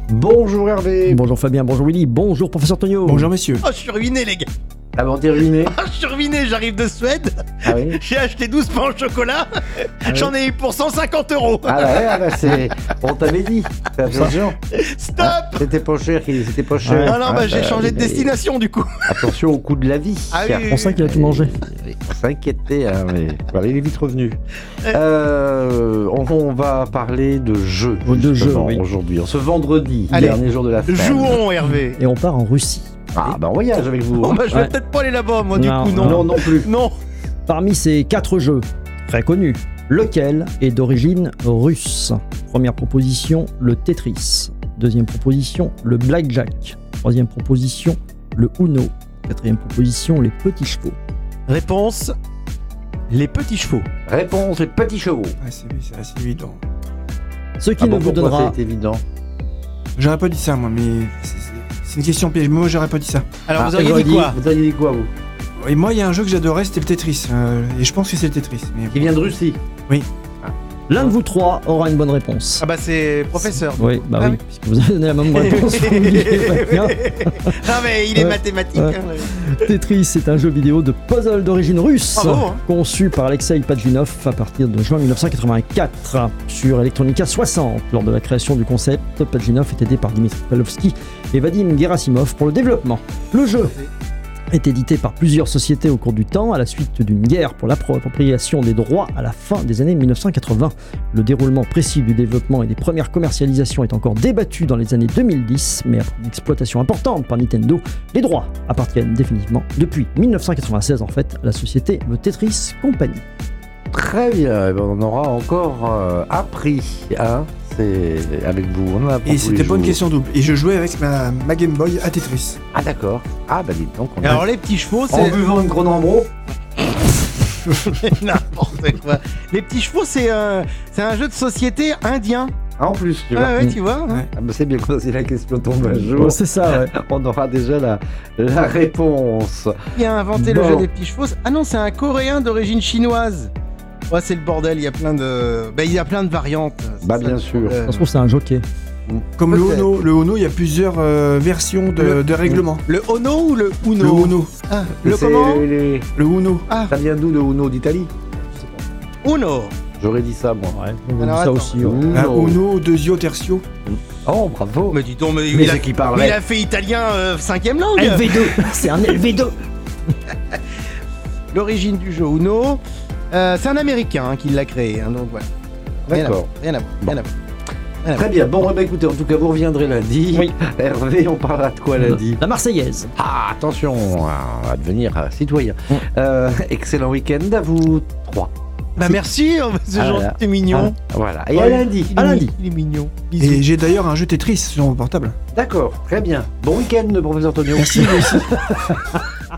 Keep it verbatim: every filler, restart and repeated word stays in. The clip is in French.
Bonjour Hervé. Bonjour Fabien, bonjour Willy, bonjour professeur Tonio. Bonjour messieurs. Oh, je suis ruiné, les gars. Ah bon, t'es ruiné? Oh, je suis ruiné, j'arrive de Suède. Ah oui? J'ai acheté douze pains au chocolat. Ah J'en ai eu pour cent cinquante euros. Ah bah ouais, ah bah c'est... On t'avait dit. Fais attention. Stop. Ah, c'était pas cher, c'était pas cher. Ah non, bah Ah, j'ai bah, changé de mais- destination du coup. Attention au coût de la vie. Ah oui, oui, C'est pour ça qu'il a tout mangé. On s'inquiétait, hein, mais voilà, il est vite revenu. Euh, on, on va parler de jeux, Oh, de justement, jeux, oui. aujourd'hui, en ce vendredi, Allez, dernier jour de la semaine. Jouons, Hervé. Et on part en Russie. Ah bah on voyage avec vous. Bon, hein. bah je vais Ouais. peut-être pas aller là-bas, moi, du Non, coup, non, non. non plus. Non. Parmi ces quatre jeux, très connus, lequel est d'origine russe? Première proposition, le Tetris. Deuxième proposition, le Blackjack. Troisième proposition, le Uno. Quatrième proposition, les petits chevaux. Réponse, les petits chevaux. Réponse, les petits chevaux. Ah, c'est, c'est assez évident. Ce qui Ah ne bon, vous pourquoi donnera... c'est évident? J'aurais pas dit ça moi, mais c'est, c'est- c'est une question piège. Moi j'aurais pas dit ça. Alors, Ah, vous auriez j'aurais dit quoi? Vous auriez dit quoi, vous? Et moi il y a un jeu que j'adorais, c'était le Tetris. Euh, et je pense que c'est le Tetris. Mais Qui vient de Russie. L'un de vous trois aura une bonne réponse. Ah bah c'est professeur. Oui, bah Ah oui, oui. puisque vous avez donné la même réponse. vous oubliez Fabien. Ah mais il est Ouais. mathématique. Ouais. hein. Tetris est un jeu vidéo de puzzle d'origine russe, Bravo, hein. conçu par Alexei Pajvinov à partir de juin mille neuf cent quatre-vingt-quatre sur Electronica soixante. Lors de la création du concept, Pajvinov est aidé par Dimitri Pavlovsky et Vadim Gerasimov pour le développement. Le jeu est édité par plusieurs sociétés au cours du temps à la suite d'une guerre pour l'appropriation des droits à la fin des années mille neuf cent quatre-vingts. Le déroulement précis du développement et des premières commercialisations est encore débattu dans les années deux mille dix, mais après une exploitation importante par Nintendo, les droits appartiennent définitivement depuis mille neuf cent quatre-vingt-seize en fait à la société The Tetris Company. Très bien, eh ben, on aura encore euh, appris, hein, c'est avec vous. On en apprend Et tous c'était les pas une jours. question double. Et je jouais avec ma, ma Game Boy à Tetris. Ah d'accord. Ah bah dites donc. On Et a... alors les petits chevaux, En c'est buvant une Cronenbro. n'importe quoi. Les petits chevaux, c'est un, c'est un jeu de société indien. Ah, en plus, tu Ouais, vois. ouais, tu vois. hein. Ouais. Ah bah c'est bien quand si la question tombe un jour. Oh, c'est ça, ouais. On aura déjà la, la réponse. Qui a inventé Bon. le jeu des petits chevaux? Ah non, c'est un Coréen d'origine chinoise. Ouais, c'est le bordel. Il y a plein de, bah, il y a plein de variantes. c'est Bah ça, bien le sûr. problème. Ça se trouve, c'est un jockey. Comme le Peut-être. Ono. Le Ono, il y a plusieurs euh, versions de, Le- de règlements. Le Ono ou le Uno? Le Uno. Ah, le C'est comment? les- Le Uno. Ah, Ça vient d'où le Uno d'Italie? Uno. J'aurais dit ça moi. Ouais, on Alors, dit ça attends. aussi. ouais. Un Uno. Uno, Deuxio, Tertio. Oh bravo. Mais dis donc, mais, Mais il, a, c'est qui mais parlait. il a fait italien euh, cinquième langue. L V deux, c'est un L V deux. L'origine du jeu Uno, euh, c'est un Américain hein, qui l'a créé. hein, donc voilà. Rien à D'accord. voir, Rien à voir. Bon. Rien à voir. Rien à Très voir. bien. Bon, eh ben, écoutez, en tout cas, vous reviendrez lundi. Oui. Hervé, on parlera de quoi lundi? La Marseillaise. Ah, attention, on va devenir euh, citoyen. Mm. Euh, excellent week-end à vous trois. Bah merci, oh, c'est Ah, gentil, voilà. t'es mignon. Ah, voilà. Et à Ouais. lundi. Il À est mi- lundi. Il est mignon. Bisous. Et j'ai d'ailleurs un jeu Tetris sur mon portable. D'accord, très bien. Bon week-end, professeur Tonio. Merci, vous aussi.